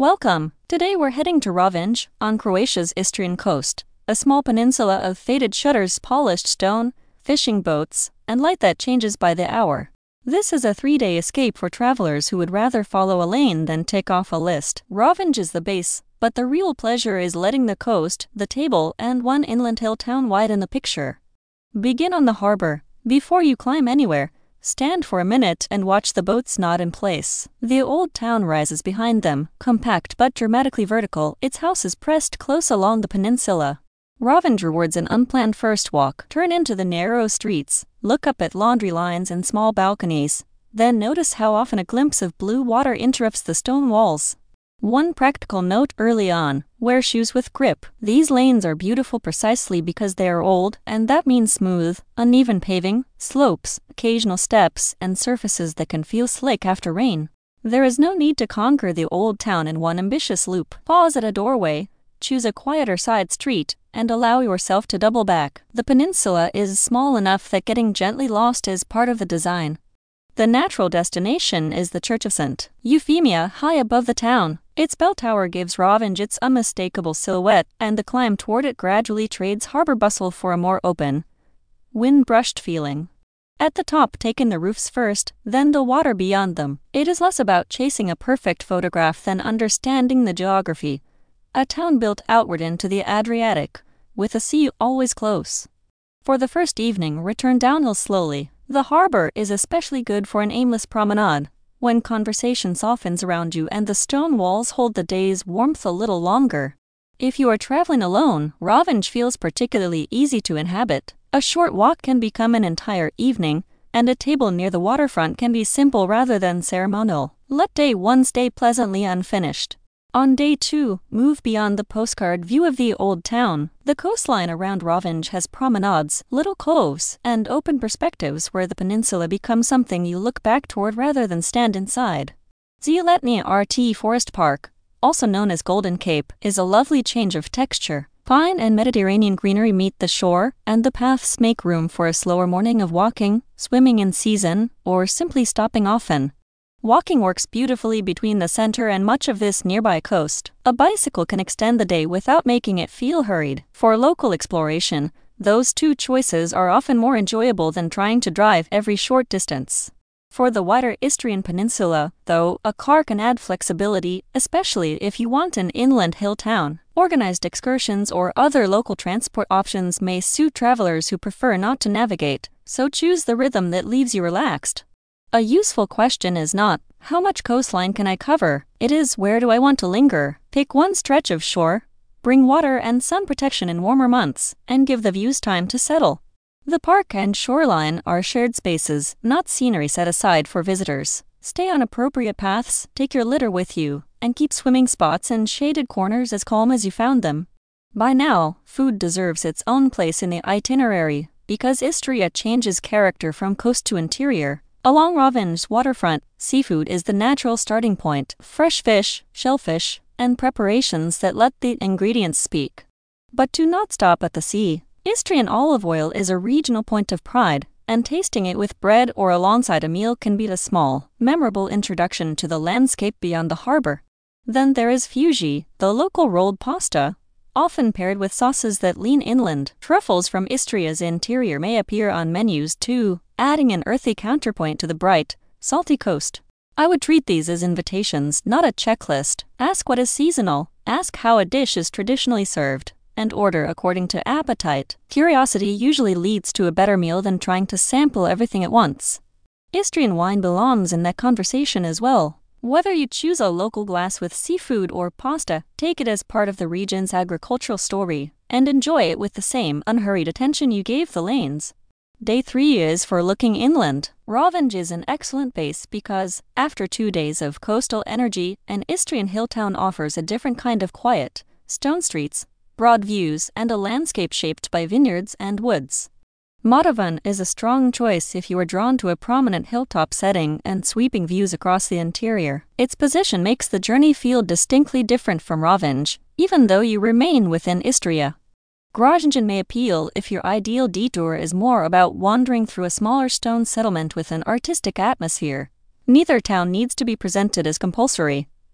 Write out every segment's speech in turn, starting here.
Welcome! Today we're heading to Rovinj, on Croatia's Istrian coast, a small peninsula of faded shutters, polished stone, fishing boats, and light that changes by the hour. This is a 3-day escape for travelers who would rather follow a lane than tick off a list. Rovinj is the base, but the real pleasure is letting the coast, the table, and one inland hill town widen the picture. Begin on the harbor. Before you climb anywhere, stand for a minute and watch the boats knot in place. The old town rises behind them, compact but dramatically vertical, its houses pressed close along the peninsula. Rovinj rewards an unplanned first walk. Turn into the narrow streets, look up at laundry lines and small balconies, then notice how often a glimpse of blue water interrupts the stone walls. One practical note early on: wear shoes with grip. These lanes are beautiful precisely because they are old, and that means smooth, uneven paving, slopes, occasional steps, and surfaces that can feel slick after rain. There is no need to conquer the old town in one ambitious loop. Pause at a doorway, choose a quieter side street, and allow yourself to double back. The peninsula is small enough that getting gently lost is part of the design. The natural destination is the Church of St. Euphemia, high above the town. Its bell tower gives Rovinj its unmistakable silhouette, and the climb toward it gradually trades harbor bustle for a more open, wind-brushed feeling. At the top, take in the roofs first, then the water beyond them. It is less about chasing a perfect photograph than understanding the geography. A town built outward into the Adriatic, with the sea always close. For the first evening, return downhill slowly. The harbor is especially good for an aimless promenade, when conversation softens around you and the stone walls hold the day's warmth a little longer. If you are traveling alone, Rovinj feels particularly easy to inhabit. A short walk can become an entire evening, and a table near the waterfront can be simple rather than ceremonial. Let day 1 stay pleasantly unfinished. On day 2, move beyond the postcard view of the old town. The coastline around Rovinj has promenades, little coves, and open perspectives where the peninsula becomes something you look back toward rather than stand inside. Zieletni RT Forest Park, also known as Golden Cape, is a lovely change of texture. Pine and Mediterranean greenery meet the shore, and the paths make room for a slower morning of walking, swimming in season, or simply stopping often. Walking works beautifully between the center and much of this nearby coast. A bicycle can extend the day without making it feel hurried. For local exploration, those two choices are often more enjoyable than trying to drive every short distance. For the wider Istrian peninsula, though, a car can add flexibility, especially if you want an inland hill town. Organized excursions or other local transport options may suit travelers who prefer not to navigate, so choose the rhythm that leaves you relaxed. A useful question is not, how much coastline can I cover? It is, where do I want to linger? Pick one stretch of shore, bring water and sun protection in warmer months, and give the views time to settle. The park and shoreline are shared spaces, not scenery set aside for visitors. Stay on appropriate paths, take your litter with you, and keep swimming spots and shaded corners as calm as you found them. By now, food deserves its own place in the itinerary, because Istria changes character from coast to interior. Along Rovinj's waterfront, seafood is the natural starting point: fresh fish, shellfish, and preparations that let the ingredients speak. But do not stop at the sea. Istrian olive oil is a regional point of pride, and tasting it with bread or alongside a meal can be a small, memorable introduction to the landscape beyond the harbor. Then there is fuji, the local rolled pasta, often paired with sauces that lean inland. Truffles from Istria's interior may appear on menus too, adding an earthy counterpoint to the bright, salty coast. I would treat these as invitations, not a checklist. Ask what is seasonal, ask how a dish is traditionally served, and order according to appetite. Curiosity usually leads to a better meal than trying to sample everything at once. Istrian wine belongs in that conversation as well. Whether you choose a local glass with seafood or pasta, take it as part of the region's agricultural story, and enjoy it with the same unhurried attention you gave the lanes. Day 3 is for looking inland. Rovinj is an excellent base because, after 2 days of coastal energy, an Istrian hill town offers a different kind of quiet: stone streets, broad views, and a landscape shaped by vineyards and woods. Motovan is a strong choice if you are drawn to a prominent hilltop setting and sweeping views across the interior. Its position makes the journey feel distinctly different from Rovinj, even though you remain within Istria. Groningen may appeal if your ideal detour is more about wandering through a smaller stone settlement with an artistic atmosphere. Neither town needs to be presented as compulsory.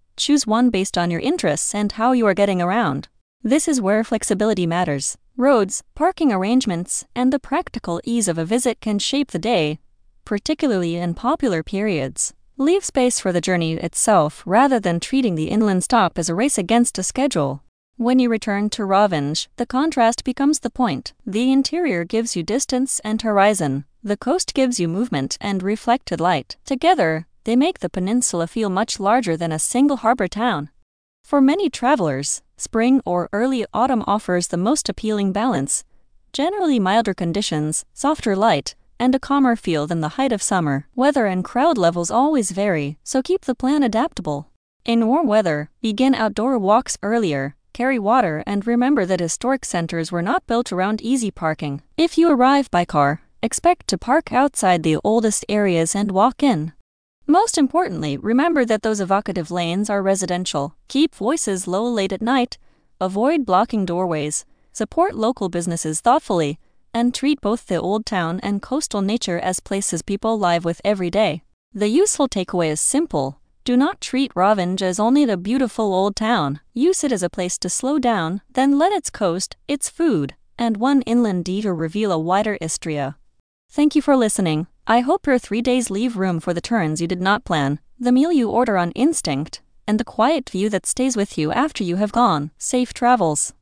Choose one based on your interests and how you are getting around. This is where flexibility matters. Roads, parking arrangements, and the practical ease of a visit can shape the day, particularly in popular periods. Leave space for the journey itself rather than treating the inland stop as a race against a schedule. When you return to Røving, the contrast becomes the point. The interior gives you distance and horizon. The coast gives you movement and reflected light. Together, they make the peninsula feel much larger than a single harbor town. For many travelers, spring or early autumn offers the most appealing balance. Generally milder conditions, softer light, and a calmer feel than the height of summer. Weather and crowd levels always vary, so keep the plan adaptable. In warm weather, begin outdoor walks earlier, carry water, and remember that historic centers were not built around easy parking. If you arrive by car, expect to park outside the oldest areas and walk in. Most importantly, remember that those evocative lanes are residential. Keep voices low late at night, avoid blocking doorways, support local businesses thoughtfully, and treat both the old town and coastal nature as places people live with every day. The useful takeaway is simple. Do not treat Røving as only the beautiful old town. Use it as a place to slow down, then let its coast, its food, and one inland detour reveal a wider Istria. Thank you for listening. I hope your 3 days leave room for the turns you did not plan, the meal you order on instinct, and the quiet view that stays with you after you have gone. Safe travels.